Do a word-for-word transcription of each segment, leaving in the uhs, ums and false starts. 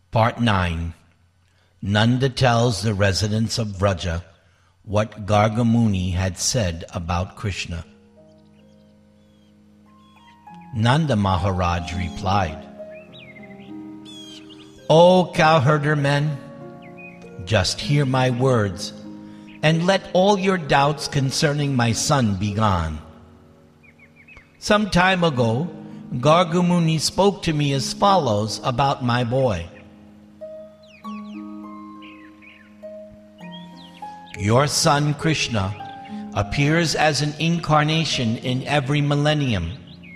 Part nine. Nanda tells the residents of Vraja what Garga Muni had said about Krishna. Nanda Maharaj replied, "O cowherder men, just hear my words, and let all your doubts concerning my son be gone. Some time ago, Garga Muni spoke to me as follows about my boy. Your son Krishna appears as an incarnation in every millennium.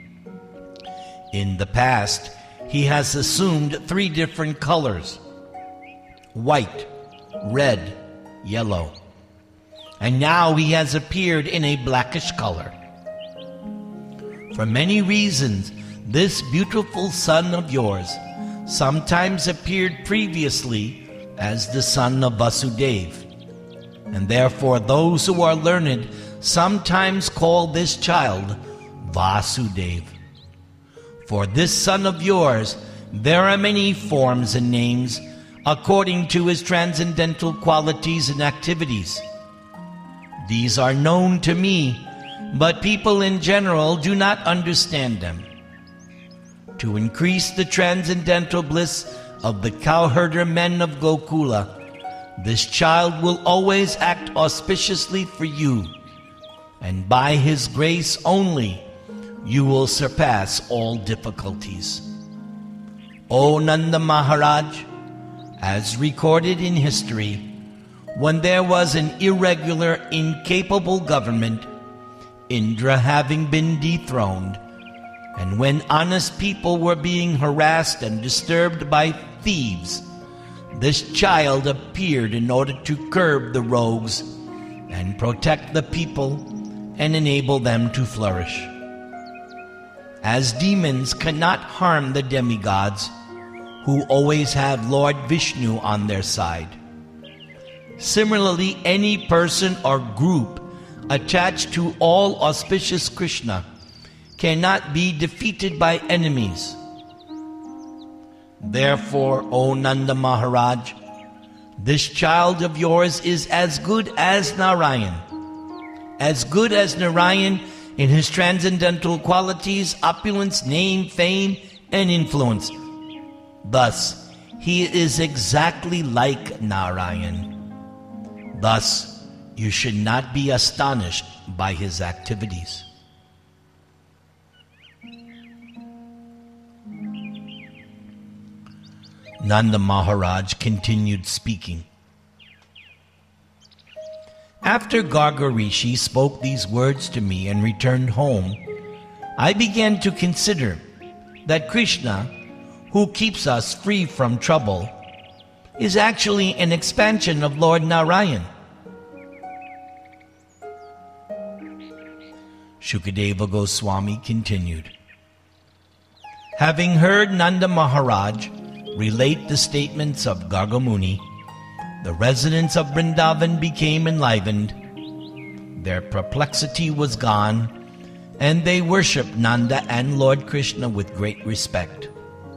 In the past, he has assumed three different colors: white, red, yellow. And now he has appeared in a blackish color. For many reasons, this beautiful son of yours sometimes appeared previously as the son of Vasudeva, and therefore those who are learned sometimes call this child Vasudeva. For this son of yours, there are many forms and names according to his transcendental qualities and activities. These are known to me, but people in general do not understand them. To increase the transcendental bliss of the cowherder men of Gokula, this child will always act auspiciously for you, and by his grace only you will surpass all difficulties. O Nanda Maharaj, as recorded in history, when there was an irregular, incapable government, Indra having been dethroned, and when honest people were being harassed and disturbed by thieves, this child appeared in order to curb the rogues and protect the people and enable them to flourish. As demons cannot harm the demigods, who always have Lord Vishnu on their side, similarly any person or group attached to all auspicious Krishna cannot be defeated by enemies. Therefore, O Nanda Maharaj, this child of yours is as good as Narayan, as good as Narayan in his transcendental qualities, opulence, name, fame, and influence. Thus, he is exactly like Narayan. Thus, you should not be astonished by his activities." Nanda Maharaj continued speaking. After Garga Rishi spoke these words to me and returned home, I began to consider that Krishna, who keeps us free from trouble, is actually an expansion of Lord Narayan. Shukadeva Goswami continued. Having heard Nanda Maharaj relate the statements of Garga Muni, the residents of Vrindavan became enlivened. Their perplexity was gone, and they worshipped Nanda and Lord Krishna with great respect.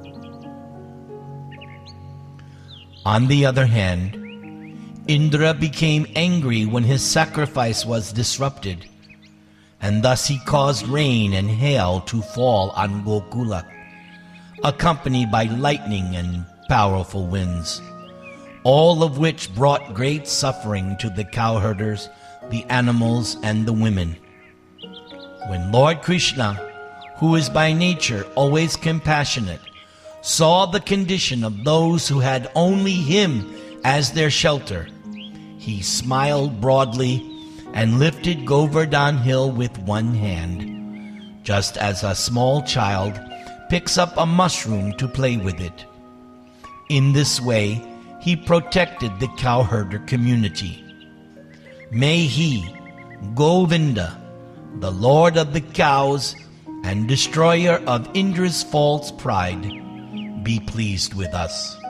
On the other hand, Indra became angry when his sacrifice was disrupted, and thus he caused rain and hail to fall on Gokula, accompanied by lightning and powerful winds, all of which brought great suffering to the cowherders, the animals, and the women. When Lord Krishna, who is by nature always compassionate, saw the condition of those who had only him as their shelter, he smiled broadly and lifted Govardhan Hill with one hand, just as a small child picks up a mushroom to play with it. In this way, he protected the cowherder community. May he, Govinda, the Lord of the cows and destroyer of Indra's false pride, be pleased with us.